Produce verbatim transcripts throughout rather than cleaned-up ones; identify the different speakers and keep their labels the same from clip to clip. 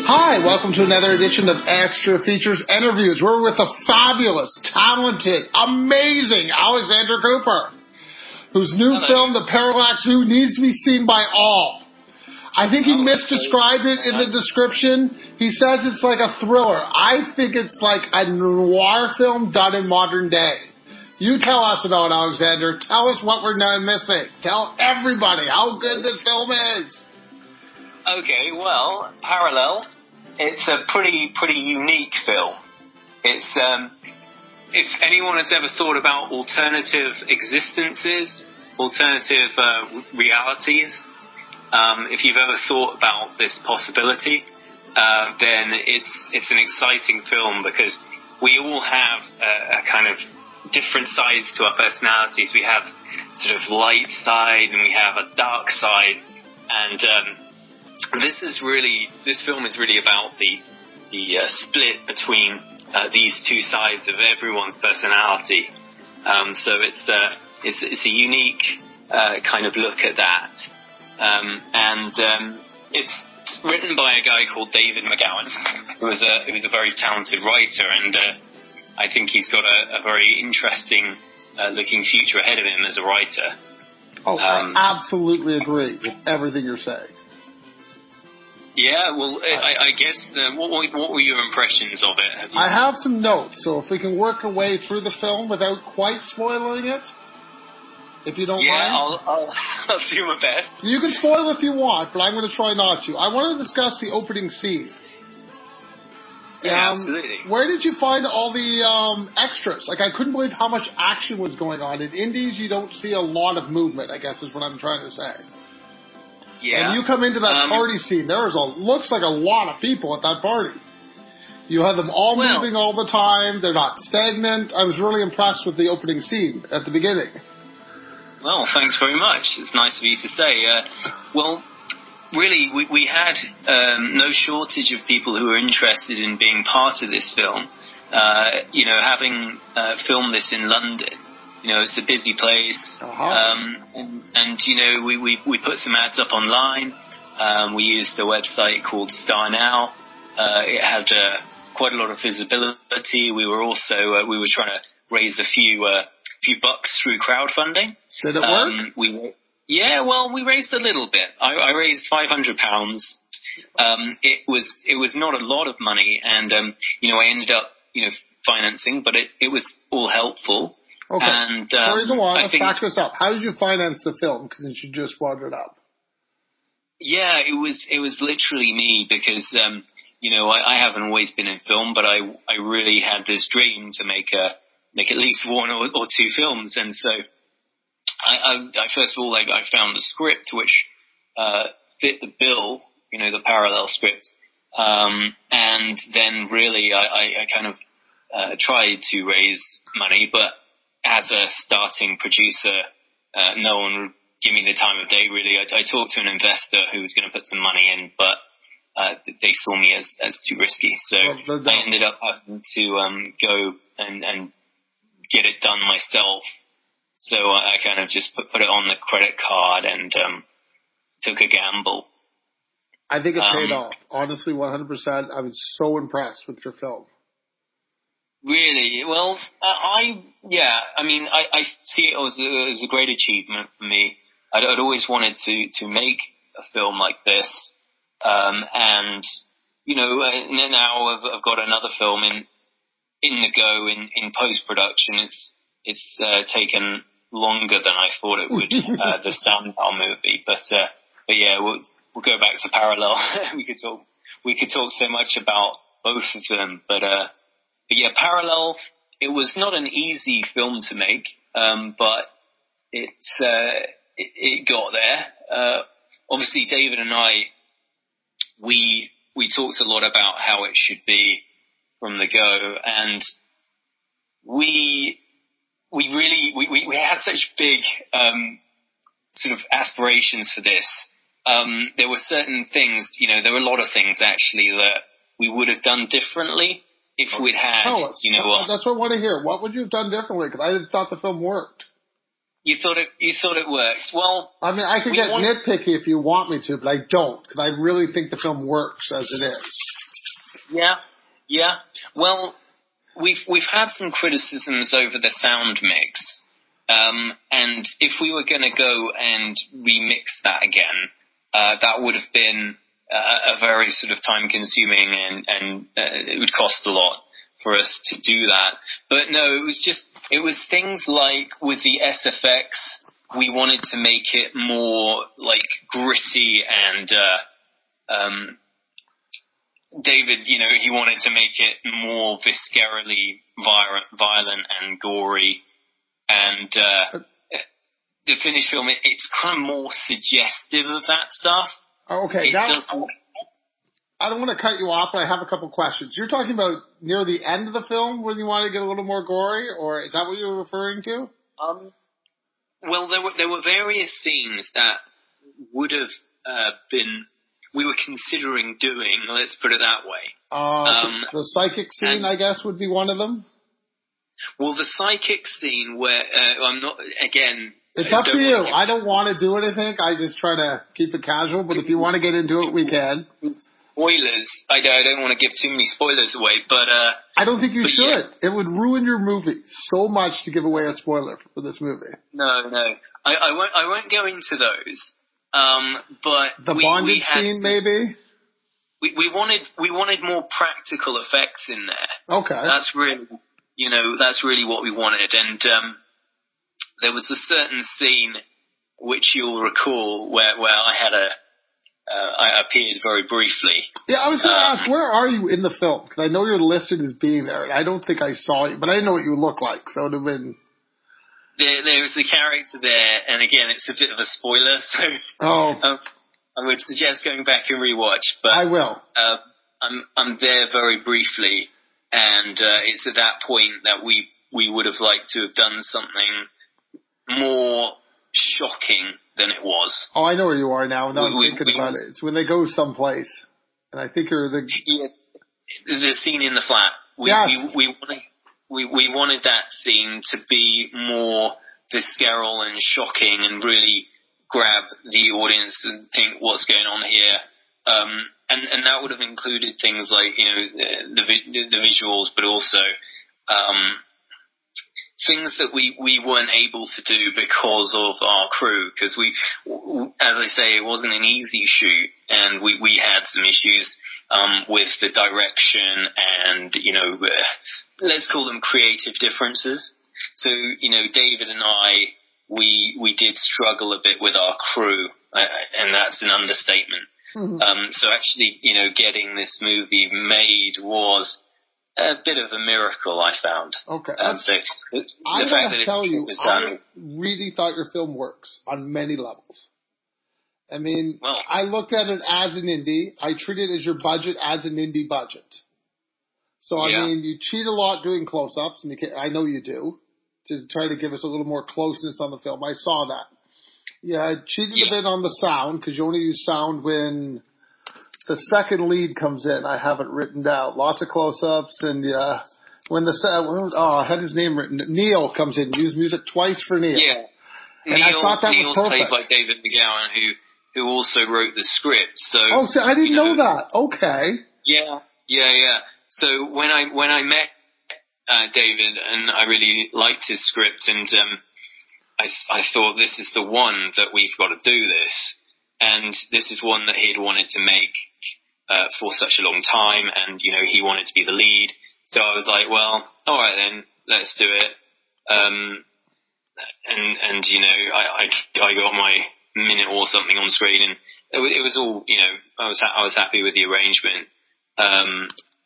Speaker 1: Hi, welcome to another edition of Extra Features Interviews. We're with the fabulous, talented, amazing Alexander Cooper, whose new
Speaker 2: Hello.
Speaker 1: film, The Parallax View, needs to be seen by all. I think he
Speaker 2: Oh,
Speaker 1: misdescribed it in the description. He says it's like a thriller. I think it's like a noir film done in modern day. You tell us about it, Alexander. Tell us what we're now missing. Tell everybody how good this film is.
Speaker 2: Okay, well, Parallel, it's a pretty, pretty unique film. It's, um, if anyone has ever thought about alternative existences, alternative uh, realities, um, if you've ever thought about this possibility, uh, then it's it's an exciting film because we all have a, a kind of different sides to our personalities. We have sort of light side and we have a dark side, and um, this is really this film is really about the the uh, split between uh, these two sides of everyone's personality. Um, so it's uh, it's it's a unique uh, kind of look at that, um, and um, it's written by a guy called David McGowan, who was a who was a very talented writer, and uh, I think he's got a, a very interesting uh, looking future ahead of him as a writer.
Speaker 1: Oh, um, I absolutely agree with everything you're saying.
Speaker 2: Yeah, well, I, I guess, uh, what, what were your impressions of it? Have you...
Speaker 1: I have some notes, so if we can work our way through the film without quite spoiling it, if you don't
Speaker 2: yeah,
Speaker 1: mind.
Speaker 2: Yeah, I'll, I'll, I'll do my best.
Speaker 1: You can spoil if you want, but I'm going to try not to. I want to discuss the opening scene.
Speaker 2: Yeah,
Speaker 1: um,
Speaker 2: absolutely.
Speaker 1: Where did you find all the um, extras? Like, I couldn't believe how much action was going on. In indies, you don't see a lot of movement, I guess is what I'm trying to say.
Speaker 2: Yeah.
Speaker 1: And you come into that
Speaker 2: um,
Speaker 1: party scene, there is a looks like a lot of people at that party. You have them all
Speaker 2: well,
Speaker 1: moving all the time. They're not stagnant. I was really impressed with the opening scene at the beginning.
Speaker 2: Well, thanks very much. It's nice of you to say. Uh, well, really, we, we had um, no shortage of people who were interested in being part of this film. Uh, you know, having uh, filmed this in London, you know, it's a busy place,
Speaker 1: uh-huh.
Speaker 2: um, and, and, you know, we, we, we put some ads up online. Um, we used a website called Star Now. Uh, it had uh, quite a lot of visibility. We were also, uh, we were trying to raise a few, uh, few bucks through crowdfunding.
Speaker 1: Did it
Speaker 2: um,
Speaker 1: work?
Speaker 2: We, yeah, well, we raised a little bit. I, I raised five hundred pounds. Um, it was, it was not a lot of money, and, um, you know, I ended up, you know, financing, but it, it was all helpful.
Speaker 1: Okay.
Speaker 2: And, um,
Speaker 1: Before you go on,
Speaker 2: I
Speaker 1: let's
Speaker 2: think,
Speaker 1: back this up. How did you finance the film? Because you just brought it up.
Speaker 2: Yeah, it was it was literally me because, um, you know, I, I haven't always been in film, but I I really had this dream to make a make at least one or, or two films, and so I, I, I first of all I, I found a script which uh, fit the bill, you know, the parallel script, um, and then really I, I, I kind of uh, tried to raise money, but as a starting producer, uh, no one would give me the time of day, really. I, I talked to an investor who was going to put some money in, but uh, they saw me as, as too risky. So
Speaker 1: well,
Speaker 2: I ended up having to um, go and, and get it done myself. So I, I kind of just put, put it on the credit card and um, took a gamble.
Speaker 1: I think it
Speaker 2: um,
Speaker 1: paid off. Honestly, one hundred percent. I was so impressed with your film.
Speaker 2: Really? Well, I, yeah, I mean, I, I see it as a, as a great achievement for me. I'd, I'd always wanted to, to make a film like this. Um, and, you know, now I've, I've got another film in, in the go in, in post-production. It's, it's, uh, taken longer than I thought it would, uh, the Sandal movie. But, uh, but yeah, we'll, we'll go back to Parallel. we could talk, we could talk so much about both of them, but, uh, But yeah, Parallel, it was not an easy film to make, um, but it's, uh, it, it got there. Uh, obviously David and I, we, we talked a lot about how it should be from the go, and we, we really, we, we, we had such big, um, sort of aspirations for this. Um, there were certain things, you know, there were a lot of things actually that we would have done differently. If we'd had,
Speaker 1: Tell us.
Speaker 2: you know, uh,
Speaker 1: that's what I want to hear. What would you have done differently? Because I thought the film worked.
Speaker 2: You thought it, you thought it worked. Well,
Speaker 1: I mean, I could
Speaker 2: we
Speaker 1: get
Speaker 2: want...
Speaker 1: nitpicky if you want me to, but I don't, because I really think the film works as it is.
Speaker 2: Yeah, yeah. Well, we've we've had some criticisms over the sound mix, um, and if we were going to go and remix that again, uh, that would have been uh, a very sort of time-consuming and and uh, it would cost a lot for us to do that. But no, it was just it was things like with the S F X, we wanted to make it more like gritty and. Uh, um, David, you know, he wanted to make it more viscerally violent and gory, and uh, the finished film, it, it's kind of more suggestive of that stuff.
Speaker 1: Okay,
Speaker 2: it
Speaker 1: now,
Speaker 2: doesn't...
Speaker 1: I don't want to cut you off, but I have a couple questions. You're talking about near the end of the film when you want to get a little more gory, or is that what you're referring to?
Speaker 2: Um, well, there were there were various scenes that would have uh, been... we were considering doing, let's put it that way.
Speaker 1: Uh, um, the psychic scene, and, I guess, would be one of them?
Speaker 2: Well, the psychic scene where, uh, I'm not, again...
Speaker 1: It's up to you. I don't want to do anything. I just try to keep it casual, but if you want to get into it, we can.
Speaker 2: Spoilers. I don't, I don't want to give too many spoilers away, but... Uh,
Speaker 1: I don't think you should.
Speaker 2: Yeah.
Speaker 1: It would ruin your movie so much to give away a spoiler for this movie.
Speaker 2: No, no. I, I won't I won't go into those. Um, but
Speaker 1: the
Speaker 2: we,
Speaker 1: bondage
Speaker 2: we had
Speaker 1: scene,
Speaker 2: some,
Speaker 1: maybe.
Speaker 2: We we wanted we wanted more practical effects in there.
Speaker 1: Okay,
Speaker 2: that's really you know that's really what we wanted. And um, there was a certain scene which you'll recall where where I had a uh, I appeared very briefly.
Speaker 1: Yeah, I was going to
Speaker 2: um,
Speaker 1: ask, where are you in the film? Because I know you're listed as being there, and I don't think I saw you, but I didn't know what you look like, so it would have been.
Speaker 2: There, there's the character there, and again, it's a bit of a spoiler, so
Speaker 1: oh.
Speaker 2: um, I would suggest going back and rewatch. But
Speaker 1: I will.
Speaker 2: Uh, I'm I'm there very briefly, and uh, it's at that point that we we would have liked to have done something more shocking than it was.
Speaker 1: Oh, I know where you are now. Now we, I'm
Speaker 2: we,
Speaker 1: thinking
Speaker 2: we,
Speaker 1: about it. It's when they go someplace, and I think you're the
Speaker 2: yeah, the scene in the flat. We
Speaker 1: yes.
Speaker 2: we, we wanted. We, we wanted that scene to be more visceral and shocking and really grab the audience and think what's going on here. Um, and, and that would have included things like, you know, the, the, the visuals, but also um, things that we, we weren't able to do because of our crew. Because we, as I say, it wasn't an easy shoot, and we, we had some issues um, with the direction and, you know, uh, let's call them creative differences. So, you know, David and I, we we did struggle a bit with our crew, uh, and that's an understatement. Mm-hmm. Um, so actually, you know, getting this movie made was a bit of a miracle, I found.
Speaker 1: Okay.
Speaker 2: Um, so the
Speaker 1: I
Speaker 2: fact
Speaker 1: want
Speaker 2: that
Speaker 1: to tell
Speaker 2: it,
Speaker 1: you,
Speaker 2: it was
Speaker 1: I
Speaker 2: done,
Speaker 1: really thought your film works on many levels. I mean,
Speaker 2: well,
Speaker 1: I looked at it as an indie. I treat it as your budget as an indie budget. So, I
Speaker 2: yeah.
Speaker 1: mean, you cheat a lot doing close-ups, and you can, I know you do, to try to give us a little more closeness on the film. I saw that. Yeah, I cheated yeah. a bit on the sound, because you only use sound when the second lead comes in. I have it written down. Lots of close-ups, and uh, when the, oh, I had his name written. Neil comes in. Use music twice for Neil.
Speaker 2: Yeah.
Speaker 1: And
Speaker 2: Neil,
Speaker 1: I thought that
Speaker 2: Neil's
Speaker 1: was perfect.
Speaker 2: played by David McGowan, who, who also wrote the script. So,
Speaker 1: oh, so I didn't
Speaker 2: you know,
Speaker 1: know that. Okay.
Speaker 2: Yeah, yeah, yeah. So when I when I met uh, David, and I really liked his script, and um, I, I thought this is the one that we've got to do this, and this is one that he'd wanted to make uh, for such a long time, and you know he wanted to be the lead. So I was like, well, all right then, let's do it. Um, and and you know I, I I got my minute or something on screen, and it, it was all you know I was ha- I was happy with the arrangement. Um,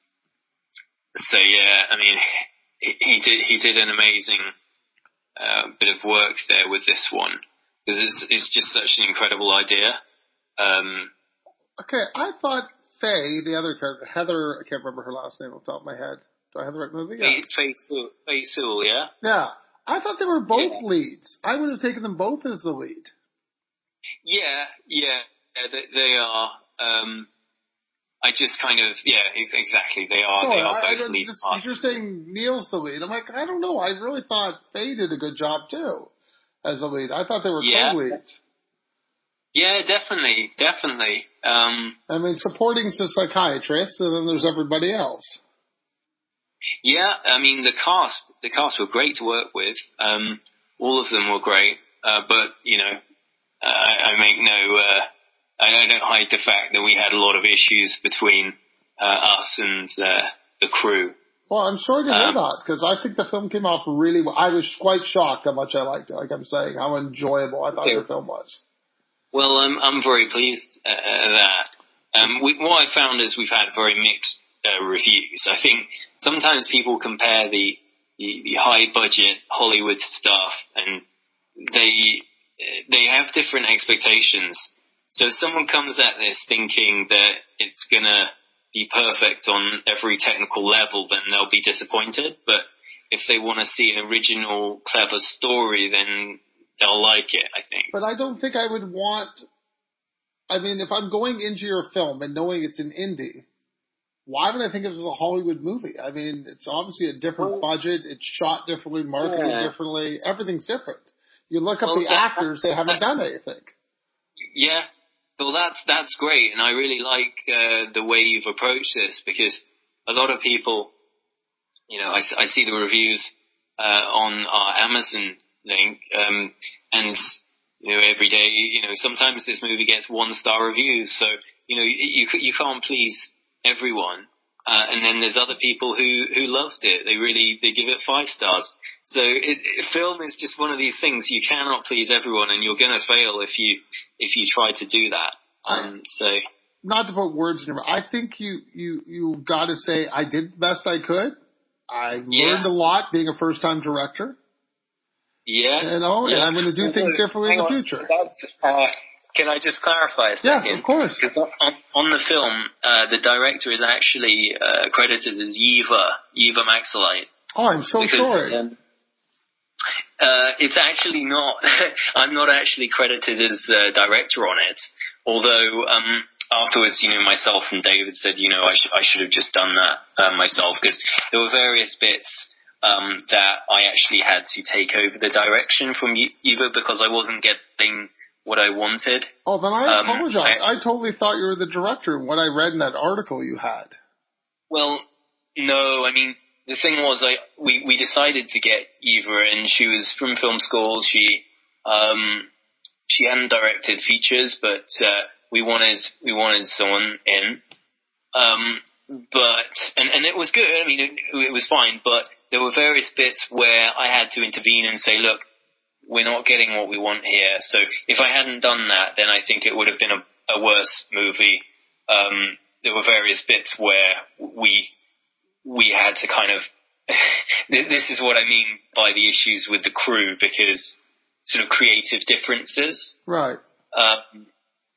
Speaker 2: So yeah, I mean, he, he did he did an amazing uh, bit of work there with this one, because it's it's just such an incredible idea. Um,
Speaker 1: okay, I thought Faye, the other character, Heather, I can't remember her last name off the top of my head. Do I have the right movie? Yeah.
Speaker 2: Faye Sewell, Faye Sewell, yeah.
Speaker 1: Yeah, I thought they were both
Speaker 2: yeah.
Speaker 1: leads. I would have taken them both as the lead.
Speaker 2: Yeah, yeah, yeah they, they are. Um, I just kind of, yeah, exactly. They are,
Speaker 1: Sorry,
Speaker 2: they are
Speaker 1: I,
Speaker 2: both
Speaker 1: I
Speaker 2: lead
Speaker 1: just,
Speaker 2: parts.
Speaker 1: you're saying Neil's the lead. I'm like, I don't know. I really thought Faye did a good job too as a lead. I thought they were
Speaker 2: yeah.
Speaker 1: co-leads.
Speaker 2: Yeah, definitely, definitely. Um,
Speaker 1: I mean, supporting's the psychiatrist, and then there's everybody else.
Speaker 2: Yeah, I mean the cast, the cast were great to work with. Um, all of them were great, uh, but you know, uh, I, I make no, uh, I, I don't hide the fact that we had a lot of issues between uh, us and uh, the crew.
Speaker 1: Well, I'm sorry to hear
Speaker 2: Um,
Speaker 1: that, because I think the film came off really well. I was quite shocked how much I liked it. Like I'm saying, how enjoyable I thought
Speaker 2: okay.
Speaker 1: the film was.
Speaker 2: Well, um, I'm very pleased uh, at that. Um, we, what I found is we've had very mixed uh, reviews. I think sometimes people compare the, the, the high budget Hollywood stuff, and they they have different expectations. So if someone comes at this thinking that it's gonna be perfect on every technical level, then they'll be disappointed. But if they want to see an original, clever story, then they'll like it, I think.
Speaker 1: But I don't think I would want. I mean, if I'm going into your film and knowing it's an indie, why would I think it was a Hollywood movie? I mean, it's obviously a different
Speaker 2: Well,
Speaker 1: budget. It's shot differently, marketed
Speaker 2: yeah.
Speaker 1: differently. Everything's different. You look up
Speaker 2: Well,
Speaker 1: the
Speaker 2: that,
Speaker 1: actors; they haven't done anything.
Speaker 2: Yeah, well, that's that's great, and I really like uh, the way you've approached this, because a lot of people, you know, I, I see the reviews uh, on our Amazon link, um, and you know, every day, you know, sometimes this movie gets one star reviews, so you know, you you can't please everyone. Uh, and then there's other people who, who loved it. They really, they give it five stars. So it, it, film is just one of these things. You cannot please everyone, and you're going to fail if you, if you try to do that. Um, so.
Speaker 1: Not to put words in your mouth, I think you, you, you got to say, I did the best I could. I learned
Speaker 2: Yeah.
Speaker 1: a lot being a first time director.
Speaker 2: Yeah.
Speaker 1: You know,
Speaker 2: yeah.
Speaker 1: and I'm going to do things differently in the future.
Speaker 2: That's, uh, Can I just clarify a second?
Speaker 1: Yes, of course.
Speaker 2: On, on the film, uh, the director is actually uh, credited as Yiva, Yiva Maxilite.
Speaker 1: Oh, I'm so
Speaker 2: because,
Speaker 1: sorry.
Speaker 2: Um, uh, it's actually not, I'm not actually credited as the director on it, although um, afterwards, you know, myself and David said, you know, I, sh- I should have just done that uh, myself, because there were various bits um, that I actually had to take over the direction from Yiva because I wasn't getting what I wanted.
Speaker 1: Oh, then I
Speaker 2: um,
Speaker 1: apologize.
Speaker 2: I,
Speaker 1: I totally thought you were the director when I read in that article you had.
Speaker 2: Well, no, I mean, the thing was, I we, we decided to get Eva, and she was from film school. She um she hadn't directed features, but uh, we wanted we wanted someone in. Um, but and and it was good. I mean, it, it was fine, but there were various bits where I had to intervene and say, look, we're not getting what we want here. So if I hadn't done that, then I think it would have been a, a worse movie. Um, there were various bits where we we had to kind of this is what I mean by the issues with the crew, because sort of creative differences.
Speaker 1: Right.
Speaker 2: Um,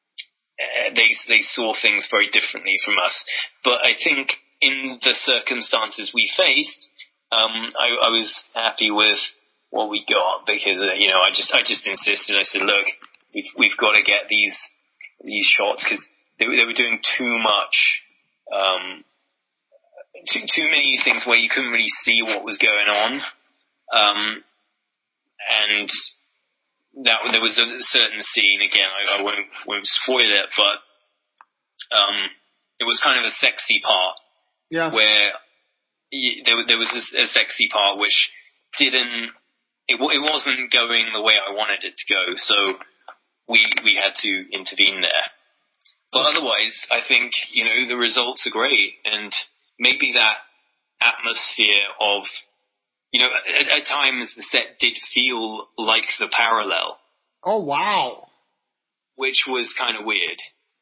Speaker 2: they they saw things very differently from us. But I think in the circumstances we faced, um, I, I was happy with what we got, because uh, you know I just I just insisted. I said, look, we've we've got to get these these shots, because they, they were doing too much. Um, Too, too many things where you couldn't really see what was going on, um, and that there was a certain scene. Again, I, I won't won't spoil it, but um, it was kind of a sexy part.
Speaker 1: Yeah.
Speaker 2: Where you, there there was a, a sexy part which didn't. It, it wasn't going the way I wanted it to go, so we we had to intervene there. But otherwise, I think you know the results are great, and maybe that atmosphere of, you know, at, at times the set did feel like the parallel.
Speaker 1: Oh, wow.
Speaker 2: Which was kind of weird.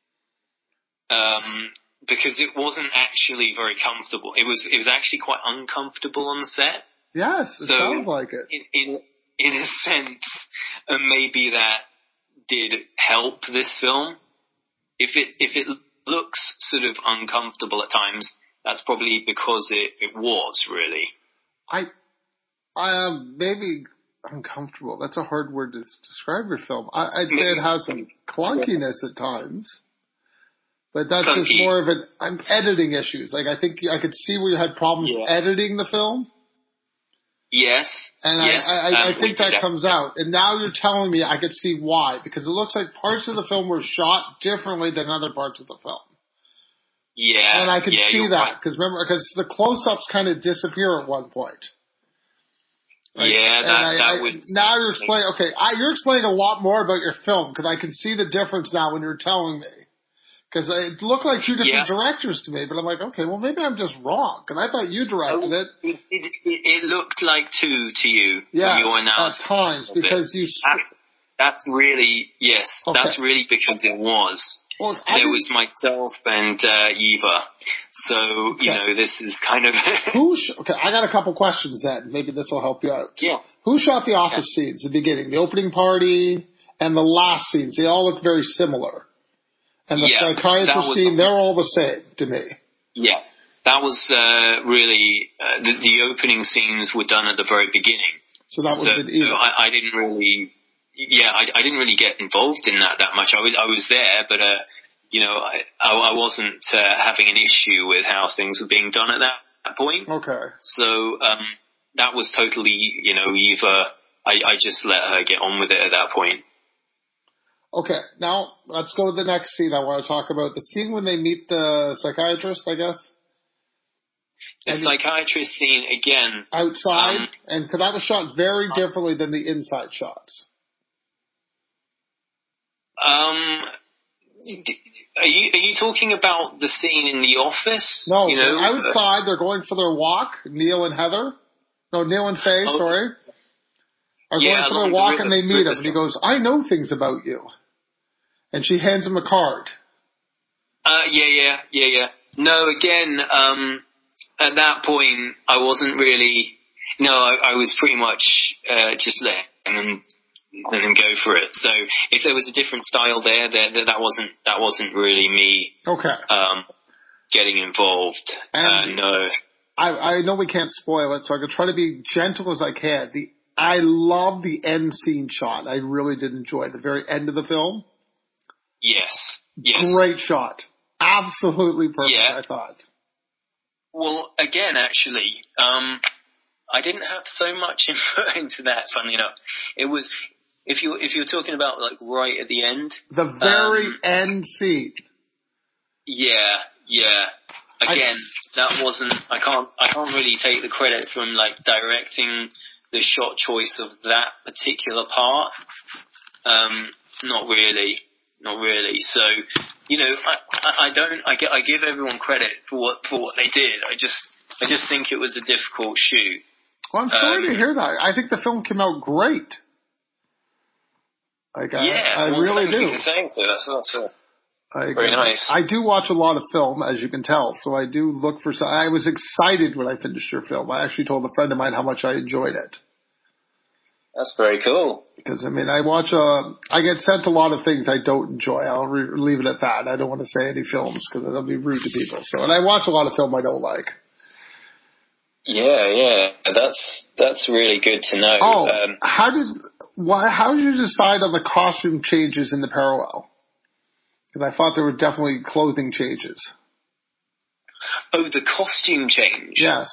Speaker 2: Um, because it wasn't actually very comfortable. It was, it was actually quite uncomfortable on the set.
Speaker 1: Yes, it
Speaker 2: so
Speaker 1: sounds like it.
Speaker 2: In, in, in a sense, uh, maybe that did help this film. If it, if it looks sort of uncomfortable at times, that's probably because it, it was, really.
Speaker 1: I, I am maybe uncomfortable. That's a hard word to describe your film. I, I'd say it has some clunkiness at times, but that's Clunky. just more of an I'm editing issues. Like I think I could see where you had problems yeah. editing the film.
Speaker 2: Yes.
Speaker 1: And
Speaker 2: yes.
Speaker 1: I, I,
Speaker 2: um,
Speaker 1: I think that comes out. And now you're telling me I could see why. Because it looks like parts of the film were shot differently than other parts of the film.
Speaker 2: Yeah.
Speaker 1: And I can
Speaker 2: yeah,
Speaker 1: see that.
Speaker 2: Right.
Speaker 1: Because remember, because the close-ups kind of disappear at one point. Right?
Speaker 2: Yeah,
Speaker 1: and
Speaker 2: that,
Speaker 1: I,
Speaker 2: that
Speaker 1: I,
Speaker 2: would...
Speaker 1: now you're explaining, okay, I, you're explaining a lot more about your film. Because I can see the difference now when you're telling me. Because it looked like two different
Speaker 2: yeah.
Speaker 1: directors to me, but I'm like, okay, well, maybe I'm just wrong. Because I thought you directed
Speaker 2: oh,
Speaker 1: it.
Speaker 2: It, it. It looked like two to you
Speaker 1: Yeah,
Speaker 2: from your analysis.
Speaker 1: at times, because you...
Speaker 2: That, that's really, yes,
Speaker 1: okay.
Speaker 2: that's really because it was.
Speaker 1: Well,
Speaker 2: there was myself and uh, Eva. So, okay. you know, this is kind of...
Speaker 1: Who sh- okay, I got a couple questions then. Maybe this will help you out.
Speaker 2: Yeah.
Speaker 1: Who shot the office yeah. scenes, the beginning, the opening party, and the last scenes? They all look very similar. And the
Speaker 2: yeah,
Speaker 1: psychiatrist scene, they're all the same to me.
Speaker 2: Yeah. That was uh, really, uh, the, the opening scenes were done at the very beginning.
Speaker 1: So that would
Speaker 2: so,
Speaker 1: have been even.
Speaker 2: So I, I didn't really, yeah, I, I didn't really get involved in that that much. I was I was there, but, uh, you know, I, I, I wasn't uh, having an issue with how things were being done at that, that point.
Speaker 1: Okay.
Speaker 2: So um, that was totally, you know, Eva, I, I just let her get on with it at that point.
Speaker 1: Okay, now let's go to the next scene I want to talk about. The scene when they meet the psychiatrist, I guess?
Speaker 2: The
Speaker 1: and
Speaker 2: psychiatrist scene, again.
Speaker 1: Outside,
Speaker 2: um,
Speaker 1: and because that was shot very differently than the inside shots.
Speaker 2: Um, are you, are you talking about the scene in the office?
Speaker 1: No,
Speaker 2: you know?
Speaker 1: outside, they're going for their walk, Neil and Heather. No, Neil and Faye, oh, sorry. Are
Speaker 2: yeah,
Speaker 1: going for their walk the and they meet him, and he goes, I know things about you. And she hands him a card.
Speaker 2: Uh, yeah, yeah, yeah, yeah. No, again, um, at that point, I wasn't really, no, I, I was pretty much, uh, just letting them, letting them go for it. So if there was a different style there, there, there that wasn't, that wasn't really me.
Speaker 1: Okay.
Speaker 2: Um, getting involved. And, uh, no.
Speaker 1: I, I know we can't spoil it, so I can try to be gentle as I can. The, I love the end scene shot. I really did enjoy the very end of the film.
Speaker 2: Yes. Yes.
Speaker 1: Great shot. Absolutely perfect, yeah. I thought.
Speaker 2: Well, again, actually, um, I didn't have so much input into that, funny enough. It was, if you if you're talking about, like, right at the end.
Speaker 1: The very
Speaker 2: um,
Speaker 1: end scene.
Speaker 2: Yeah, yeah. Again, I, that wasn't, I can't, I can't really take the credit from, like, directing the shot choice of that particular part. Um, not really. Not really. So, you know, I, I don't. I, I give everyone credit for what for what they did. I just I just think it was a difficult shoot.
Speaker 1: Well, I'm sorry
Speaker 2: um,
Speaker 1: to hear that. I think the film came out great. Like,
Speaker 2: yeah,
Speaker 1: I, I
Speaker 2: well,
Speaker 1: really
Speaker 2: thank
Speaker 1: do.
Speaker 2: You for saying so. That's that's uh,
Speaker 1: I
Speaker 2: very nice.
Speaker 1: I do watch a lot of film, as you can tell, so I do look for. I was excited when I finished your film. I actually told a friend of mine how much I enjoyed it.
Speaker 2: That's very cool.
Speaker 1: Because, I mean, I watch, uh, I get sent a lot of things I don't enjoy. I'll re- leave it at that. I don't want to say any films because that'll be rude to people. So, and I watch a lot of film I don't like.
Speaker 2: Yeah, yeah. That's, that's really good to know.
Speaker 1: Oh,
Speaker 2: um,
Speaker 1: how did, why, how did you decide on the costume changes in the parallel? Because I thought there were definitely clothing changes.
Speaker 2: Oh, the costume change?
Speaker 1: Yes.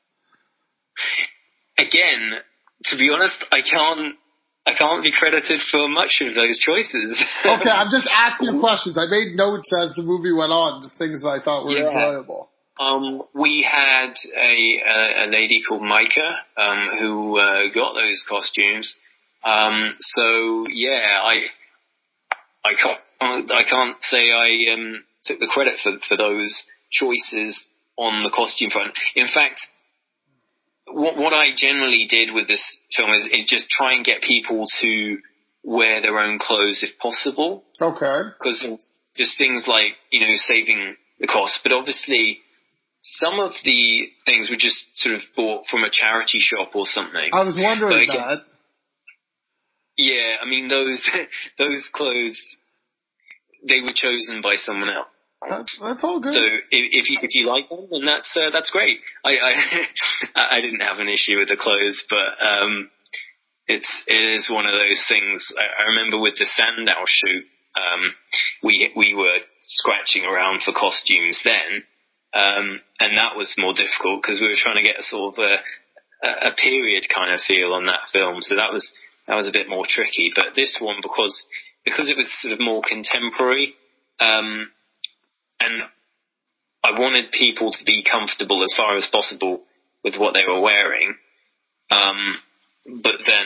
Speaker 2: Again, to be honest, I can't, I can't be credited for much of those choices.
Speaker 1: Okay, I'm just asking questions. I made notes as the movie went on, just things that I thought were
Speaker 2: yeah.
Speaker 1: enjoyable.
Speaker 2: Um, we had a, a, a lady called Micah, um, who, uh, got those costumes. Um, so yeah, I, I can't, I can't say I, um, took the credit for, for those choices on the costume front. In fact, What, what I generally did with this film is, is just try and get people to wear their own clothes if possible.
Speaker 1: Okay.
Speaker 2: Because just things like, you know, saving the cost. But obviously, some of the things were just sort of bought from a charity shop or something.
Speaker 1: I was wondering
Speaker 2: again,
Speaker 1: that.
Speaker 2: Yeah, I mean, those those clothes, they were chosen by someone else.
Speaker 1: That's, that's all good.
Speaker 2: So if, if you if you like them, then that's uh, that's great. I, I I didn't have an issue with the clothes, but um, it's it is one of those things. I, I remember with the Sandow shoot, um, we we were scratching around for costumes then, um, and that was more difficult because we were trying to get a sort of a, a, a period kind of feel on that film. So that was that was a bit more tricky. But this one, because because it was sort of more contemporary, um, and I wanted people to be comfortable as far as possible with what they were wearing. Um, but then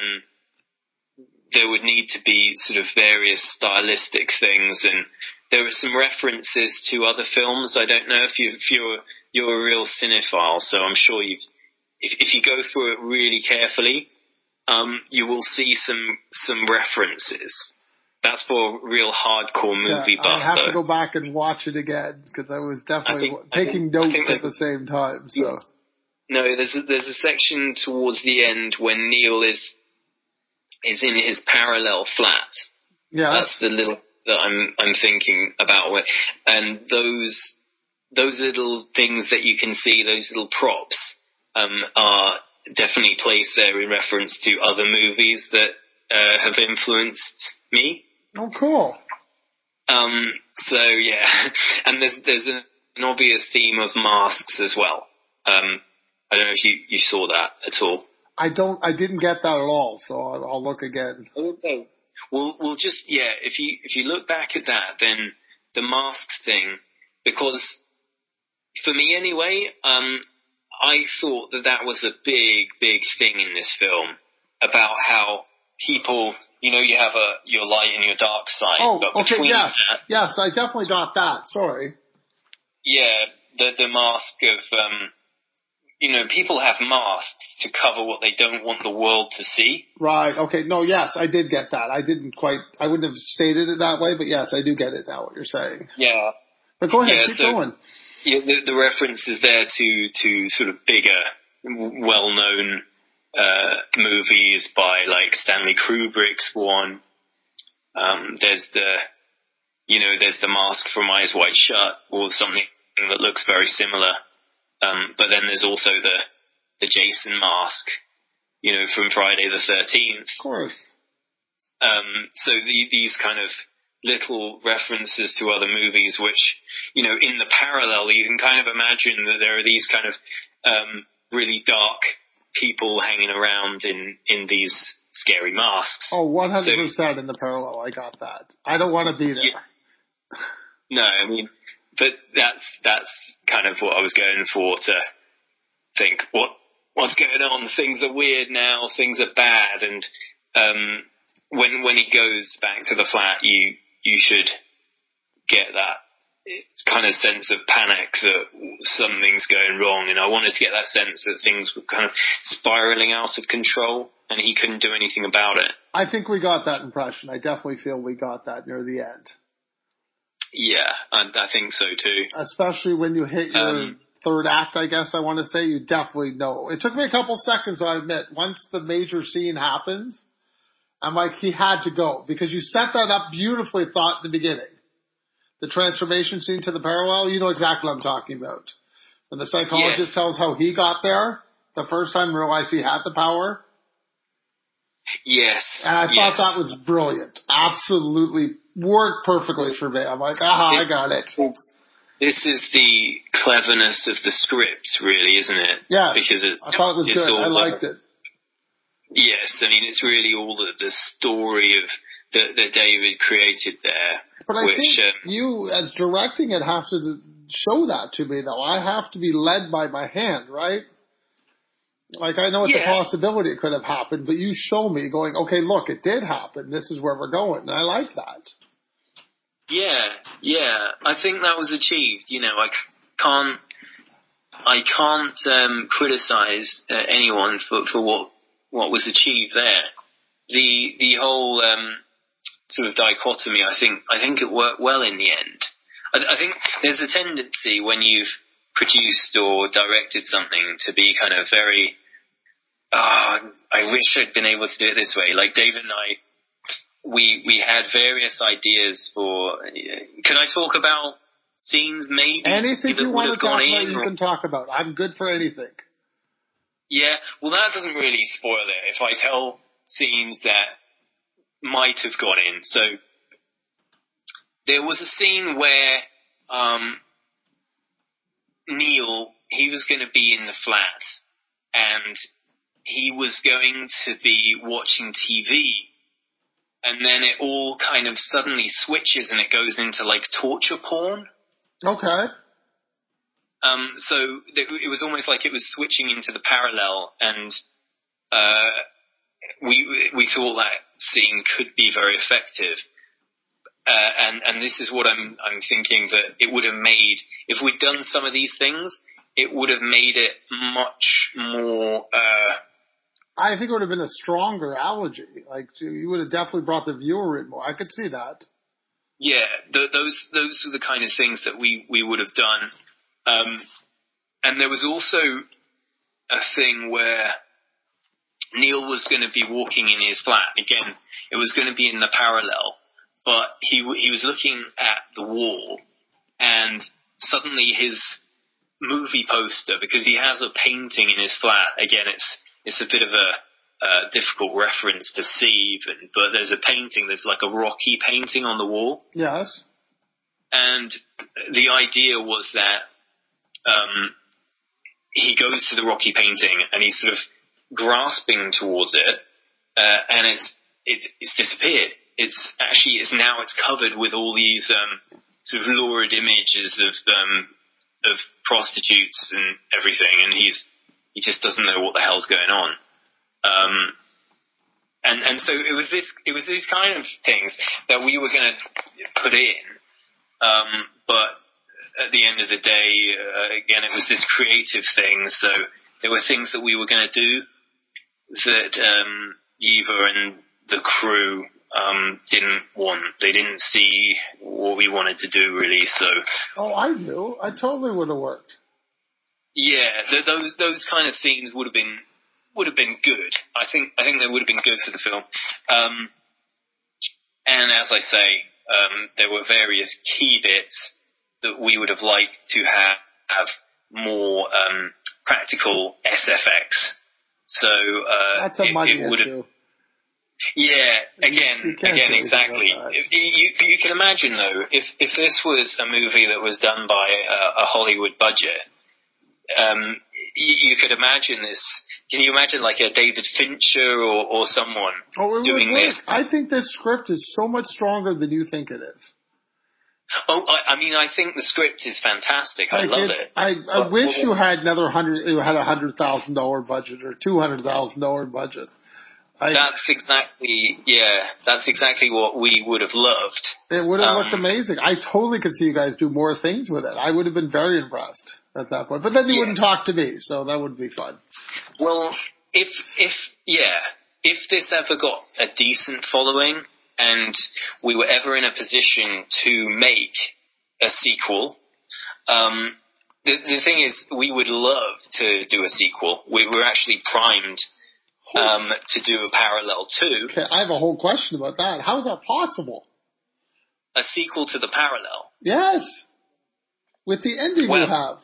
Speaker 2: there would need to be sort of various stylistic things, and there were some references to other films. I don't know if, you, if you're you're a real cinephile, so I'm sure you've if, if you go through it really carefully, um, you will see some some references. That's for a real hardcore movie
Speaker 1: yeah,
Speaker 2: buff.
Speaker 1: I have
Speaker 2: though.
Speaker 1: to go back and watch it again because I was definitely
Speaker 2: think,
Speaker 1: taking
Speaker 2: think,
Speaker 1: notes at the same time. So
Speaker 2: yes. No, there's a, there's a section towards the end when Neil is is in his parallel flat.
Speaker 1: yeah,
Speaker 2: That's the little that I'm I'm thinking about, and those those little things that you can see, those little props, um, are definitely placed there in reference to other movies that uh, have influenced me.
Speaker 1: Oh, cool.
Speaker 2: Um, so yeah, and there's there's a, an obvious theme of masks as well. Um, I don't know if you, you saw that at all.
Speaker 1: I don't. I didn't get that at all. So I'll, I'll look again.
Speaker 2: Okay. Well, we'll just yeah. If you if you look back at that, then the masks thing, because for me anyway, um, I thought that that was a big big thing in this film about how people. You know, you have a your light and your dark side.
Speaker 1: Oh,
Speaker 2: but
Speaker 1: okay,
Speaker 2: between
Speaker 1: yes,
Speaker 2: that,
Speaker 1: yes, I definitely got that. Sorry.
Speaker 2: Yeah, the the mask of um, you know, people have masks to cover what they don't want the world to see.
Speaker 1: Right. Okay. No. Yes, I did get that. I didn't quite. I wouldn't have stated it that way, but yes, I do get it now. What you're saying.
Speaker 2: Yeah.
Speaker 1: But go ahead.
Speaker 2: Yeah,
Speaker 1: keep
Speaker 2: so,
Speaker 1: going.
Speaker 2: Yeah, the, the reference is there to to sort of bigger, well-known uh, movies by like Stanley Kubrick's one. Um, there's the, you know, there's the mask from Eyes Wide Shut, or something that looks very similar. Um, but then there's also the the Jason mask, you know, from Friday the thirteenth.
Speaker 1: Of course.
Speaker 2: Um, so the, these kind of little references to other movies, which, you know, in the parallel, you can kind of imagine that there are these kind of um, really dark people hanging around in, in these scary masks.
Speaker 1: Oh, one hundred percent in the parallel. I got that. I don't want to be there.
Speaker 2: Yeah. No, I mean, but that's that's kind of what I was going for, to think, what what's going on? Things are weird now. Things are bad, and um, when when he goes back to the flat, you you should get that kind of sense of panic that something's going wrong. And I wanted to get that sense that things were kind of spiraling out of control, and he couldn't do anything about it.
Speaker 1: I think we got that impression. I definitely feel we got that near the end.
Speaker 2: Yeah, I, I think so too.
Speaker 1: Especially when you hit your um, third act, I guess I want to say, you definitely know. It took me a couple seconds, I admit. Once the major scene happens, I'm like, he had to go. Because you set that up beautifully, thought, in the beginning. The transformation scene to the parallel, you know exactly what I'm talking about. When the psychologist yes. tells how he got there, the first time realized he had the power.
Speaker 2: Yes.
Speaker 1: And I
Speaker 2: yes.
Speaker 1: thought that was brilliant. Absolutely worked perfectly for me. I'm like, aha, I got it.
Speaker 2: This is the cleverness of the script, really, isn't it?
Speaker 1: Yeah.
Speaker 2: Because it's,
Speaker 1: I thought it was
Speaker 2: it's
Speaker 1: good.
Speaker 2: all
Speaker 1: I liked
Speaker 2: the,
Speaker 1: it.
Speaker 2: Yes, I mean, it's really all the, the story of that, that David created there.
Speaker 1: But I
Speaker 2: which,
Speaker 1: think
Speaker 2: um,
Speaker 1: you, as directing it, have to show that to me, though. I have to be led by my hand, right? Like, I know it's
Speaker 2: yeah.
Speaker 1: a possibility it could have happened, but you show me going, okay, look, it did happen. This is where we're going. And I like that.
Speaker 2: Yeah, yeah. I think that was achieved. You know, I can't, I can't um, criticize uh, anyone for, for what, what was achieved there. The, the whole um, sort of dichotomy, I think, I think it worked well in the end. I, I think there's a tendency when you've produced or directed something to be kind of very, ah, oh, I wish I'd been able to do it this way. Like David and I, we we had various ideas for. Can I talk about scenes? Maybe
Speaker 1: anything you want to talk about,
Speaker 2: in,
Speaker 1: you
Speaker 2: or,
Speaker 1: can talk about. I'm good for anything.
Speaker 2: Yeah, well, that doesn't really spoil it if I tell scenes that might have gone in. So there was a scene where um, Neil, he was going to be in the flat, and he was going to be watching T V, and then it all kind of suddenly switches and it goes into like torture porn.
Speaker 1: Okay.
Speaker 2: Um, so th- it was almost like it was switching into the parallel, and uh, we we thought that scene could be very effective. Uh, and and this is what I'm I'm thinking that it would have made, if we'd done some of these things, it would have made it much more. Uh,
Speaker 1: I think it would have been a stronger allergy. Like you would have definitely brought the viewer in more. I could see that.
Speaker 2: Yeah, th- those those are the kind of things that we, we would have done. Um, and there was also a thing where Neil was going to be walking in his flat. Again, it was going to be in the parallel, but he he was looking at the wall, and suddenly his movie poster, because he has a painting in his flat. Again, it's it's a bit of a uh, difficult reference to see, even, but there's a painting. There's like a Rocky painting on the wall.
Speaker 1: Yes.
Speaker 2: And the idea was that um, he goes to the Rocky painting and he's sort of grasping towards it, uh, and it's it's it's disappeared. It's actually it's now it's covered with all these um, sort of lurid images of um, of prostitutes and everything, and he's he just doesn't know what the hell's going on. Um, and and so it was this it was these kind of things that we were going to put in, um, but at the end of the day, uh, again, it was this creative thing. So there were things that we were going to do that um, Eva and the crew um, didn't want. They didn't see what we wanted to do, really. So,
Speaker 1: oh, I do. I totally would have worked.
Speaker 2: Yeah, th- those those kind of scenes would have been would have been good. I think I think they would have been good for the film. Um, and as I say, um, there were various key bits that we would have liked to have, have more um, practical S F X. So uh,
Speaker 1: that's a
Speaker 2: it,
Speaker 1: money
Speaker 2: it
Speaker 1: issue.
Speaker 2: Yeah, again,
Speaker 1: you, you
Speaker 2: again, exactly. If, you, you can imagine though, if if this was a movie that was done by a, a Hollywood budget, um, you, you could imagine this. Can you imagine like a David Fincher or, or someone
Speaker 1: oh,
Speaker 2: doing this?
Speaker 1: I think this script is so much stronger than you think it is.
Speaker 2: Oh, I, I mean, I think the script is fantastic. I
Speaker 1: like
Speaker 2: love
Speaker 1: it.
Speaker 2: it.
Speaker 1: I, I
Speaker 2: but,
Speaker 1: wish
Speaker 2: well,
Speaker 1: you had another hundred. You had a hundred thousand dollar budget or two hundred thousand dollar budget. I,
Speaker 2: that's exactly, yeah, that's exactly what we would have loved.
Speaker 1: It would have
Speaker 2: um,
Speaker 1: looked amazing. I totally could see you guys do more things with it. I would have been very impressed at that point. But then you yeah. wouldn't talk to me, so that would be fun.
Speaker 2: Well, if, if, yeah, if this ever got a decent following and we were ever in a position to make a sequel, um, the, the thing is, we would love to do a sequel. We, we're actually primed Um, to do a parallel too.
Speaker 1: Okay, I have a whole question about that. How is that possible?
Speaker 2: A sequel to the parallel?
Speaker 1: Yes. With the ending
Speaker 2: well,
Speaker 1: you have.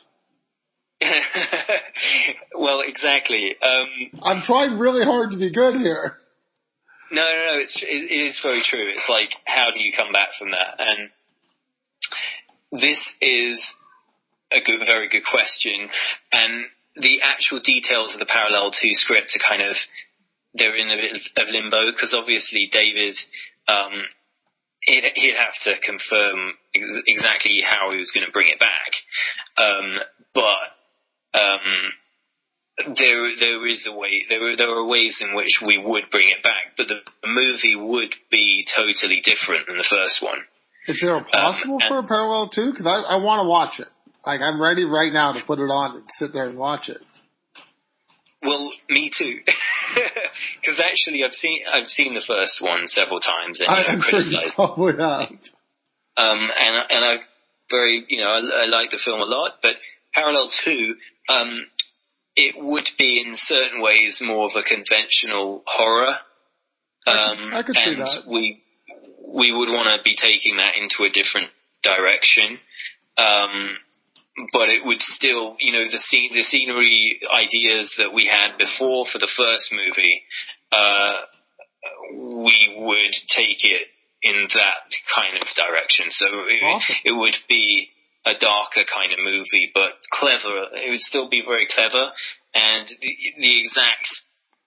Speaker 2: well, exactly. Um,
Speaker 1: I'm trying really hard to be good here.
Speaker 2: No, no, no. It's, it, it is very true. It's like, how do you come back from that? And this is a good, very good question. And the actual details of the parallel two script are kind of, they're in a bit of limbo, because obviously David, um, he'd, he'd have to confirm ex- exactly how he was going to bring it back. Um, but, um, there, there is a way, there, there are ways in which we would bring it back, but the, the movie would be totally different than the first one.
Speaker 1: Is there a possible um, for a parallel two? Because I, I want to watch it. Like, I'm ready right now to put it on and sit there and watch it.
Speaker 2: Well, me too. Because actually, I've seen I've seen the first one several times and you know,
Speaker 1: I'm
Speaker 2: criticized.
Speaker 1: Sure you probably have.
Speaker 2: Um, and and I've very you know I, I like the film a lot, but Parallel Two, um, it would be in certain ways more of a conventional horror. Um,
Speaker 1: I, I could
Speaker 2: and
Speaker 1: see that.
Speaker 2: we we would want to be taking that into a different direction. Um, But it would still, you know, the scene, the scenery ideas that we had before for the first movie, uh, we would take it in that kind of direction. So it,
Speaker 1: awesome.
Speaker 2: it would be a darker kind of movie, but clever. It would still be very clever, and the, the exact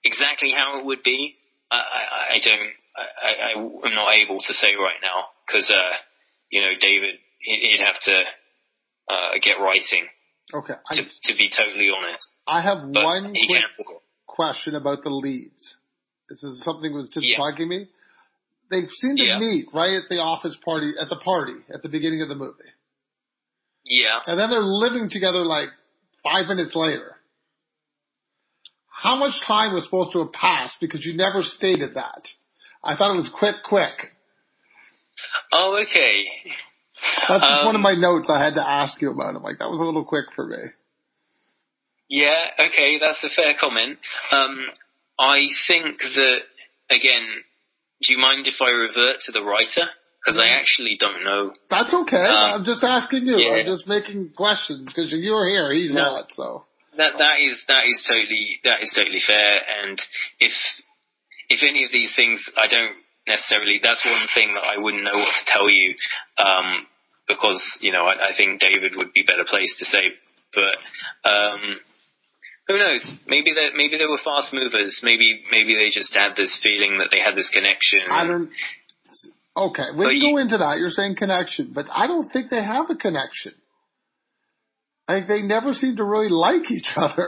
Speaker 2: exactly how it would be, I, I, I don't, I, I, I'm not able to say right now because, uh, you know, David, he'd have to uh, get writing.
Speaker 1: Okay.
Speaker 2: To,
Speaker 1: I,
Speaker 2: to be totally honest.
Speaker 1: I have
Speaker 2: but
Speaker 1: one quick
Speaker 2: can.
Speaker 1: question about the leads. This is something that was just
Speaker 2: yeah.
Speaker 1: bugging me. They seem to
Speaker 2: yeah.
Speaker 1: meet right at the office party, at the party, at the beginning of the movie.
Speaker 2: Yeah.
Speaker 1: And then they're living together like five minutes later. How much time was supposed to have passed? Because you never stated that. I thought it was quick, quick.
Speaker 2: Oh, okay.
Speaker 1: That's just
Speaker 2: um,
Speaker 1: one of my notes I had to ask you about. I'm like, that was a little quick for me.
Speaker 2: Yeah, okay, that's a fair comment. Um, I think that, again, do you mind if I revert to the writer? Because I actually don't know.
Speaker 1: That's okay. Um, I'm just asking you.
Speaker 2: Yeah.
Speaker 1: I'm just making questions because you're here. He's
Speaker 2: no,
Speaker 1: not. So
Speaker 2: that that is that is totally that is totally fair. And if if any of these things, I don't necessarily. That's one thing that I wouldn't know what to tell you. Um, because you know, I, I think David would be better placed to say. But um, who knows? Maybe they maybe they were fast movers. Maybe maybe they just had this feeling that they had this connection.
Speaker 1: I don't. Okay, we but can you, go into that. You're saying connection, but I don't think they have a connection. Like they never seem to really like each other.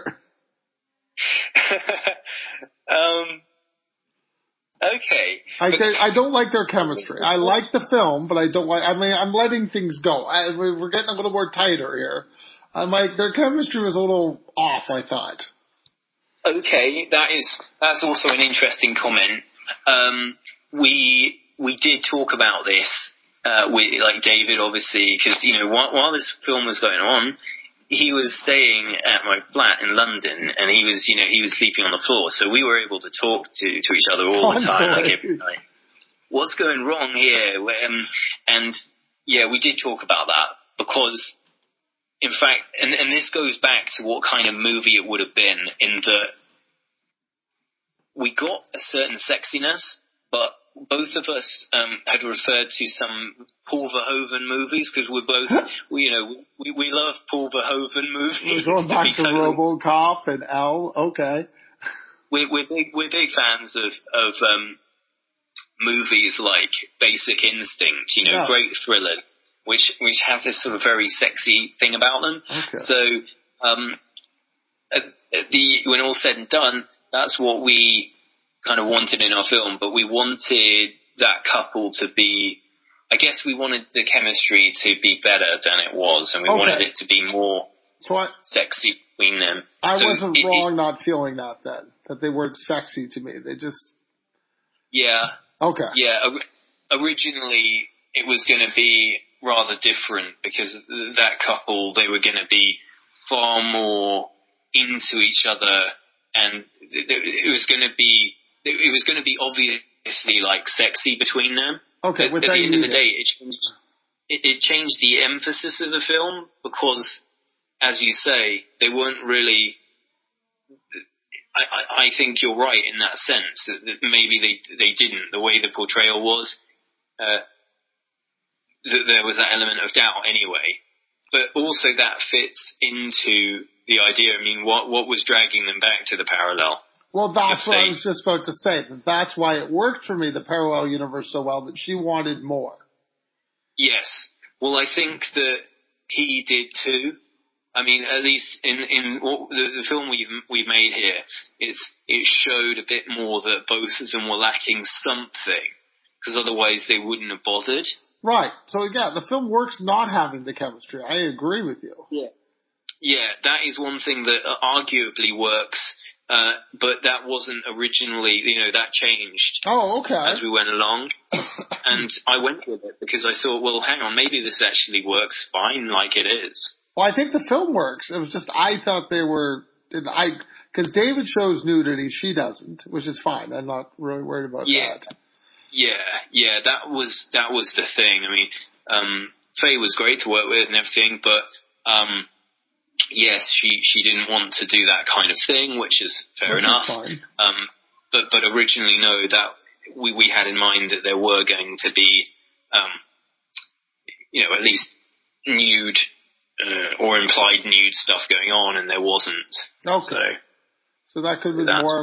Speaker 2: um. Okay.
Speaker 1: I but, I don't like their chemistry. I like the film, but I don't like. I mean, I'm letting things go. I, we're getting a little more tighter here. I'm like their chemistry was a little off. I thought.
Speaker 2: Okay, that is that's also an interesting comment. Um, we we did talk about this uh, with like David, obviously, because you know while, while this film was going on, he was staying at my flat in London, and he was you know he was sleeping on the floor, so we were able to talk to to each other all the time, like every night. What's going wrong here? Um, and yeah, we did talk about that because. In fact, and, and this goes back to what kind of movie it would have been in that we got a certain sexiness, but both of us um, had referred to some Paul Verhoeven movies because we're both, we, you know, we, we love Paul Verhoeven movies.
Speaker 1: We're going back to, to totally, RoboCop and L. Okay.
Speaker 2: We're we're big we're big fans of of um, movies like Basic Instinct, you know, yeah. great thrillers. Which which have this sort of very sexy thing about them.
Speaker 1: Okay.
Speaker 2: So um, at, at the when all said and done, that's what we kind of wanted in our film. But we wanted that couple to be, I guess, we wanted the chemistry to be better than it was, and we okay. wanted it to be more
Speaker 1: so I,
Speaker 2: sexy between them.
Speaker 1: I
Speaker 2: so
Speaker 1: wasn't
Speaker 2: it,
Speaker 1: wrong
Speaker 2: it,
Speaker 1: not feeling that then, that they weren't sexy to me. They just
Speaker 2: yeah
Speaker 1: okay
Speaker 2: yeah. Originally, it was going to be rather different because that couple, they were going to be far more into each other, and it was going to be it was going to be obviously like sexy between them.
Speaker 1: Okay,
Speaker 2: at, at the end of the day, it changed, it, it changed the emphasis of the film because, as you say, they weren't really. I, I, I think you're right in that sense that, that maybe they they didn't. The way the portrayal was. Uh, that there was that element of doubt anyway, but also that fits into the idea. I mean, what what was dragging them back to the parallel?
Speaker 1: Well, that's what they, I was just about to say. That that's why it worked for me, the parallel universe, so well, that she wanted more.
Speaker 2: Yes. Well, I think that he did too. I mean, at least in in what, the, the film we've we've made here, it's it showed a bit more that both of them were lacking something, because otherwise they wouldn't have bothered.
Speaker 1: Right. So, yeah, the film works not having the chemistry. I agree with you.
Speaker 2: Yeah. Yeah, that is one thing that arguably works, uh, but that wasn't originally, you know, that changed.
Speaker 1: Oh, okay.
Speaker 2: As we went along. And I went with it because I thought, well, hang on, maybe this actually works fine like it is.
Speaker 1: Well, I think the film works. It was just, I thought they were, I, because David shows nudity, she doesn't, which is fine. I'm not really worried about
Speaker 2: yeah.
Speaker 1: that.
Speaker 2: Yeah, yeah, that was that was the thing. I mean, um, Faye was great to work with and everything, but um, yes, she, she didn't want to do that kind of thing, which is fair
Speaker 1: which
Speaker 2: enough.
Speaker 1: Is fine.
Speaker 2: Um, but but originally, no, that we we had in mind that there were going to be, um, you know, at least nude uh, or implied nude stuff going on, and there wasn't.
Speaker 1: Okay. So, so that could have been more like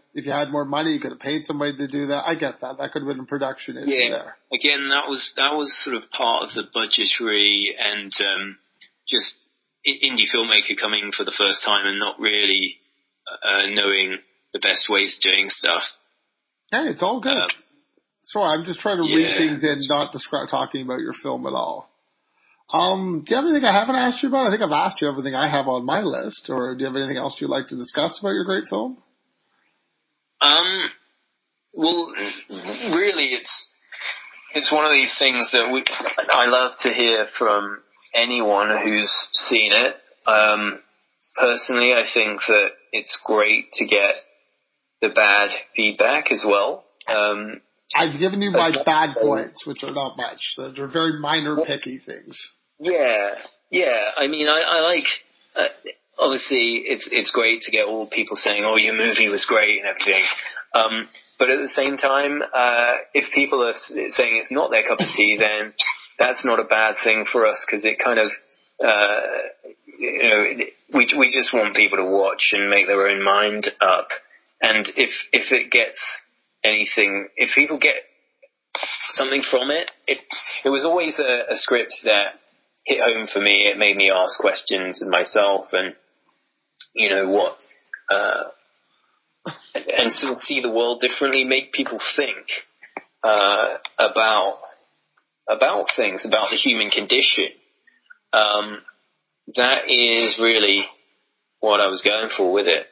Speaker 1: if you had more money, you could have paid somebody to do that. I get that. That could have been a production issue
Speaker 2: yeah.
Speaker 1: there.
Speaker 2: Again, that was that was sort of part of the budgetary and um, just indie filmmaker coming for the first time and not really uh, knowing the best ways of doing stuff.
Speaker 1: Hey, it's all good. Um, Sorry, I'm just trying to
Speaker 2: yeah.
Speaker 1: read things in, not describe talking about your film at all. Um, do you have anything I haven't asked you about? I think I've asked you everything I have on my list. Or do you have anything else you'd like to discuss about your great film?
Speaker 2: Um, well, really, it's it's one of these things that we I love to hear from anyone who's seen it. Um, personally, I think that it's great to get the bad feedback as well. Um,
Speaker 1: I've given you my bad points, which are not much. They're very minor, picky things.
Speaker 2: Yeah, yeah. I mean, I, I like. Uh, obviously, it's it's great to get all people saying, "Oh, your movie was great" and everything. Um, but at the same time, uh, if people are saying it's not their cup of tea, then that's not a bad thing for us because it kind of, uh, you know, we we just want people to watch and make their own mind up. And if if it gets anything, if people get something from it, it it was always a, a script that hit home for me. It made me ask questions of myself, and you know what, uh, and sort of see the world differently, make people think uh, about about things, about the human condition. Um, that is really what I was going for with it.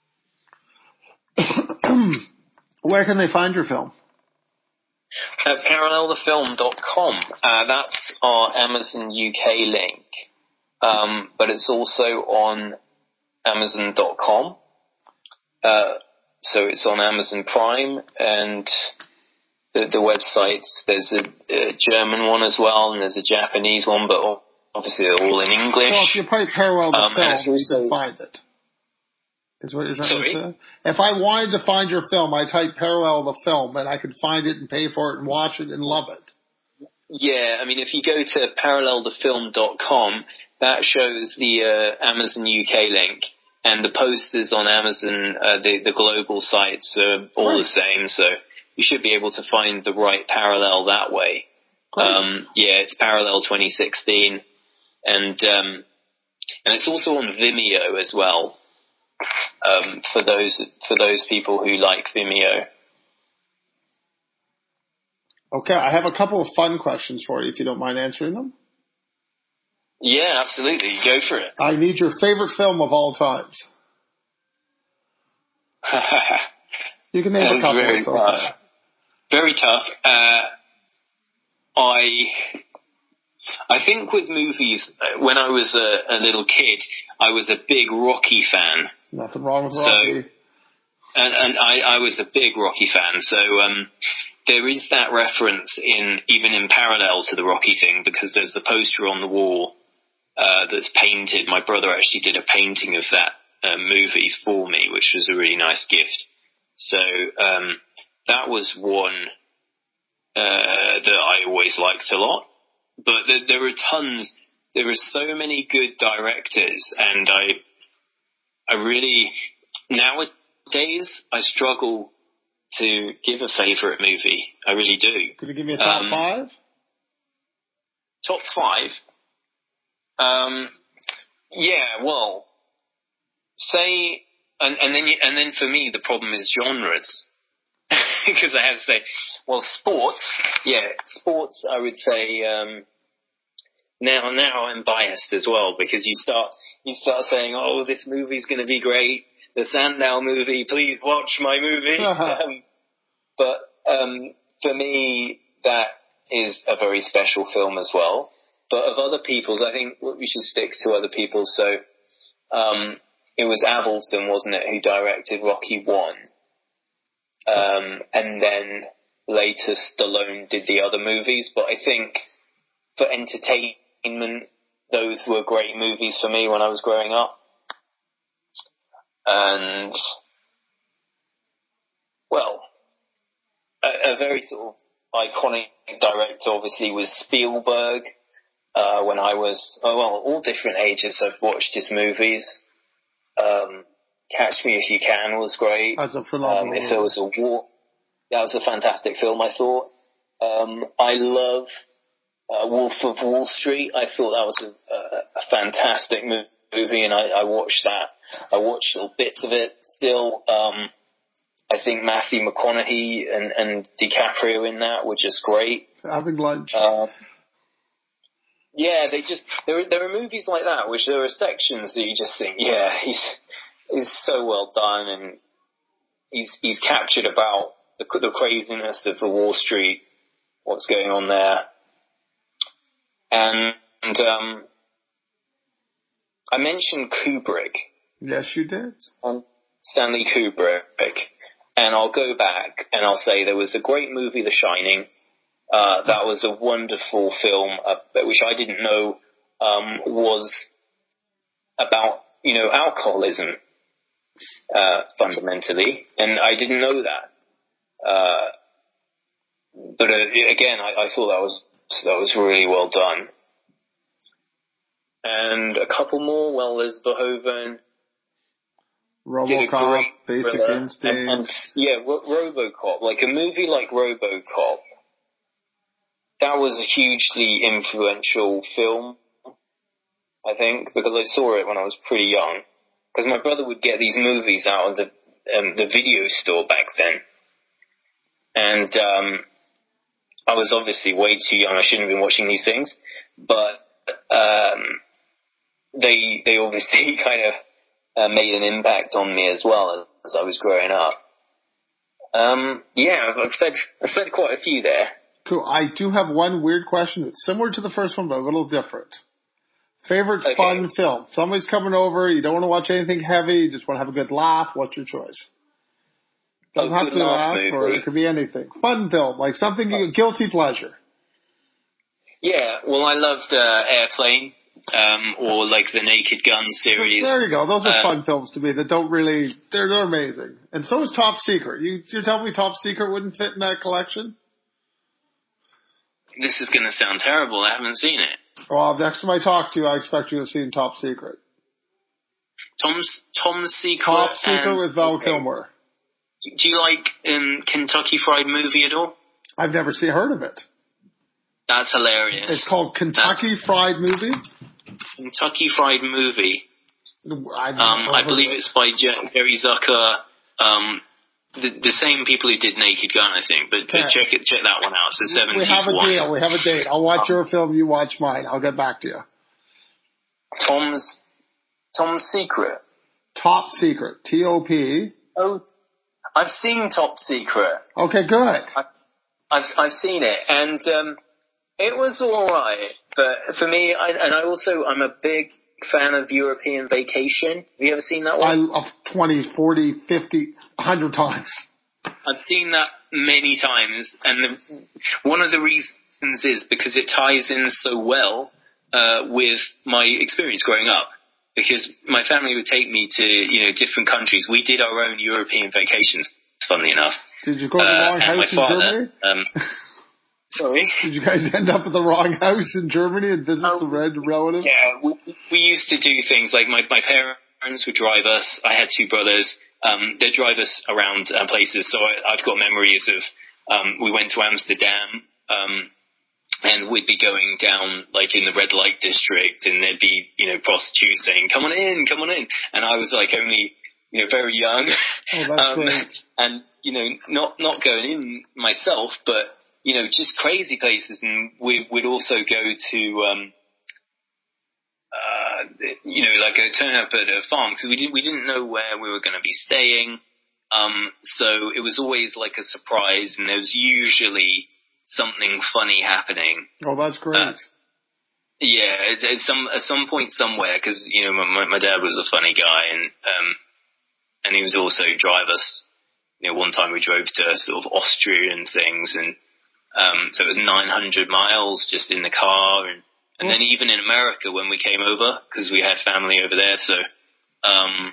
Speaker 1: Where can they find your film?
Speaker 2: At parallel the film dot com. Uh, that's our Amazon U K link. Um, but it's also on amazon dot com. Uh, so it's on Amazon Prime, and the, the websites, there's a, a German one as well, and there's a Japanese one, but obviously they're all in English.
Speaker 1: Well, if you probably parallel the
Speaker 2: um,
Speaker 1: film,
Speaker 2: also,
Speaker 1: you can find it. Is what you're trying
Speaker 2: sorry?
Speaker 1: to say? If I wanted to find your film, I type parallel the film, and I could find it and pay for it and watch it and love it.
Speaker 2: Yeah, I mean, if you go to parallel the film dot com, that shows the uh, Amazon U K link, and the posters on Amazon, uh, the, the global sites are all
Speaker 1: Great.
Speaker 2: the same, so you should be able to find the right parallel that way. Um, yeah, it's Parallel twenty sixteen, and um, and it's also on Vimeo as well, um, for those for those people who like Vimeo.
Speaker 1: Okay, I have a couple of fun questions for you, if you don't mind answering them.
Speaker 2: Yeah, absolutely. Go for it.
Speaker 1: I need your favorite film of all times. You can name a couple.
Speaker 2: Very
Speaker 1: It's
Speaker 2: tough.
Speaker 1: okay.
Speaker 2: Very tough. Uh, I I think with movies, when I was a, a little kid, I was a big Rocky fan.
Speaker 1: Nothing wrong with
Speaker 2: so,
Speaker 1: Rocky.
Speaker 2: And, and I, I was a big Rocky fan. So um, there is that reference in even in parallel to the Rocky thing, because there's the poster on the wall uh, that's painted. My brother actually did a painting of that uh, movie for me, which was a really nice gift. So um, that was one uh, that I always liked a lot. But there, there are tons. There are so many good directors, and I, I really nowadays I struggle to give a favourite movie. I really do.
Speaker 1: Could you give me a top um, five?
Speaker 2: Top five. Um, yeah. Well, say, and, and then you, and then for me the problem is genres. Because I have to say, well, sports, yeah, sports, I would say, um, now, now I'm biased as well, because you start, you start saying, oh, this movie's going to be great, the Sandow movie, please watch my movie. um, but, um, for me, that is a very special film as well. But of other people's, I think we should stick to other people's. So, um, it was Avildsen, wasn't it, who directed Rocky one. Um, and then later Stallone did the other movies. But I think for entertainment, those were great movies for me when I was growing up. And, well, a, a very sort of iconic director obviously was Spielberg. Uh, when I was, oh, well, all different ages I've watched his movies. Um, Catch Me If You Can was great.
Speaker 1: That's a phenomenal
Speaker 2: um, If There Was a War, that was a fantastic film, I thought. Um, I love uh, Wolf of Wall Street. I thought that was a, a, a fantastic movie, and I, I watched that. I watched little bits of it still. Um, I think Matthew McConaughey and, and DiCaprio in that were just great.
Speaker 1: Having lunch.
Speaker 2: Um, yeah, they just there. There are movies like that, which there are sections that you just think, yeah, he's he's so well done, and he's he's captured about the the craziness of the Wall Street, what's going on there, and, and um, I mentioned Kubrick.
Speaker 1: Yes, you did.
Speaker 2: Um, Stanley Kubrick. And I'll go back and I'll say there was a great movie, The Shining. Uh, that was a wonderful film, uh, which I didn't know um, was about, you know, alcoholism, uh, fundamentally. And I didn't know that. Uh, but uh, again, I, I thought that was that was really well done. And a couple more. Well, there's Verhoeven.
Speaker 1: RoboCop, Basic
Speaker 2: thriller.
Speaker 1: Instinct.
Speaker 2: And, and, yeah, Ro- RoboCop. Like a movie like RoboCop, that was a hugely influential film, I think, because I saw it when I was pretty young. Because my brother would get these movies out of the um, the video store back then. And um, I was obviously way too young. I shouldn't have been watching these things. But um, they they obviously kind of Uh, made an impact on me as well as I was growing up. Um, yeah, I've, I've said I've said quite a few there.
Speaker 1: Cool. I do have one weird question that's similar to the first one, but a little different. Favorite
Speaker 2: Okay.
Speaker 1: fun film? Somebody's coming over, you don't want to watch anything heavy, you just want to have a good laugh. What's your choice? Doesn't
Speaker 2: Oh,
Speaker 1: have to be a laugh,
Speaker 2: movie.
Speaker 1: or it could be anything. Fun film, like something you, guilty pleasure.
Speaker 2: Yeah, well, I loved uh, Airplane. Um, or like the Naked Gun series.
Speaker 1: There you go. Those are
Speaker 2: uh,
Speaker 1: fun films to me that don't really, they're, they're amazing. And so is Top Secret. You, you're telling me Top Secret wouldn't fit in that collection?
Speaker 2: This is going to sound terrible. I haven't seen it.
Speaker 1: Well, next time I talk to you, I expect you to have seen Top Secret.
Speaker 2: Tom's Tom's Secret.
Speaker 1: Top Secret
Speaker 2: and,
Speaker 1: with Val
Speaker 2: okay.
Speaker 1: Kilmer.
Speaker 2: Do you like um, Kentucky Fried Movie at all?
Speaker 1: I've never seen heard of it.
Speaker 2: That's hilarious.
Speaker 1: It's called Kentucky That's, Fried Movie?
Speaker 2: Kentucky Fried Movie.
Speaker 1: I,
Speaker 2: um, I believe it. it's by Jerry Zucker. Um, the, the same people who did Naked Gun, I think. But,
Speaker 1: okay.
Speaker 2: but check it, check that one out. It's a seventies
Speaker 1: We have a
Speaker 2: one.
Speaker 1: deal. We have a date. I'll watch um, your film. You watch mine. I'll get back to you.
Speaker 2: Tom's Tom's Secret.
Speaker 1: Top Secret. T O P.
Speaker 2: Oh, I've seen Top Secret.
Speaker 1: Okay, good.
Speaker 2: I, I've I've seen it, and um, it was all right. But for me, I, and I also I'm a big fan of European Vacation. Have you ever seen that one?
Speaker 1: I love twenty, forty, fifty, one hundred times.
Speaker 2: I've seen that many times, and the, one of the reasons is because it ties in so well uh, with my experience growing up. Because my family would take me to, you know, different countries. We did our own European vacations, funnily enough.
Speaker 1: Did you go to the wrong uh, house in father, Germany?
Speaker 2: Um, sorry?
Speaker 1: Did you guys end up at the wrong house in Germany and visit um, some random relatives?
Speaker 2: Yeah, we, we used to do things like my, my parents would drive us. I had two brothers. Um, they'd drive us around uh, places. So I, I've got memories of, um, we went to Amsterdam, um, and we'd be going down, like, in the red light district, and there'd be, you know, prostitutes saying, come on in, come on in. And I was, like, only, you know, very young.
Speaker 1: Oh, that's
Speaker 2: um,
Speaker 1: great.
Speaker 2: And, you know, not, not going in myself, but, you know, just crazy places. And we, we'd also go to, um, uh, you know, like, a turn up at a farm, because we didn't, we didn't know where we were going to be staying. Um, so it was always, like, a surprise, and there was usually something funny happening.
Speaker 1: Oh, that's great. Uh,
Speaker 2: yeah, at, at some at some point somewhere, because you know my my dad was a funny guy, and um and he would also drive us. You know, one time we drove to sort of Austria and things, and um so it was nine hundred miles just in the car, and and oh. then even in America when we came over, because we had family over there, so um.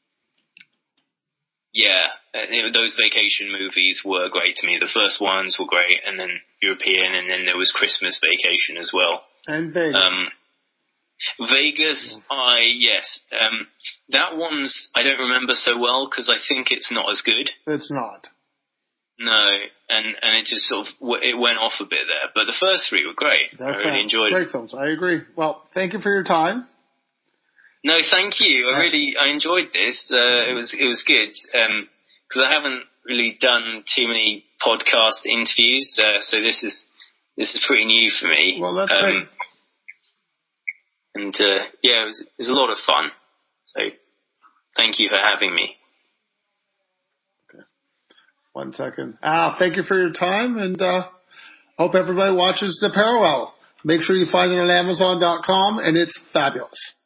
Speaker 2: Yeah, those vacation movies were great to me. The first ones were great, and then European, and then there was Christmas Vacation as well.
Speaker 1: And Vegas. Um,
Speaker 2: Vegas, I yes, um, that one's I don't remember so well because I think it's not as good.
Speaker 1: It's not.
Speaker 2: No, and and it just sort of it went off a bit there. But the first three were great.
Speaker 1: They're
Speaker 2: I really enjoyed
Speaker 1: great
Speaker 2: it.
Speaker 1: films. I agree. Well, thank you for your time.
Speaker 2: No, thank you. I really I enjoyed this. Uh, it was it was good because um, I haven't really done too many podcast interviews, uh, so this is this is pretty new for me.
Speaker 1: Well, that's
Speaker 2: um,
Speaker 1: great.
Speaker 2: And uh, yeah, it was, it was a lot of fun. So thank you for having me.
Speaker 1: Okay, one second. Ah, thank you for your time, and uh, hope everybody watches The Parallel. Make sure you find it on Amazon dot com, and it's fabulous.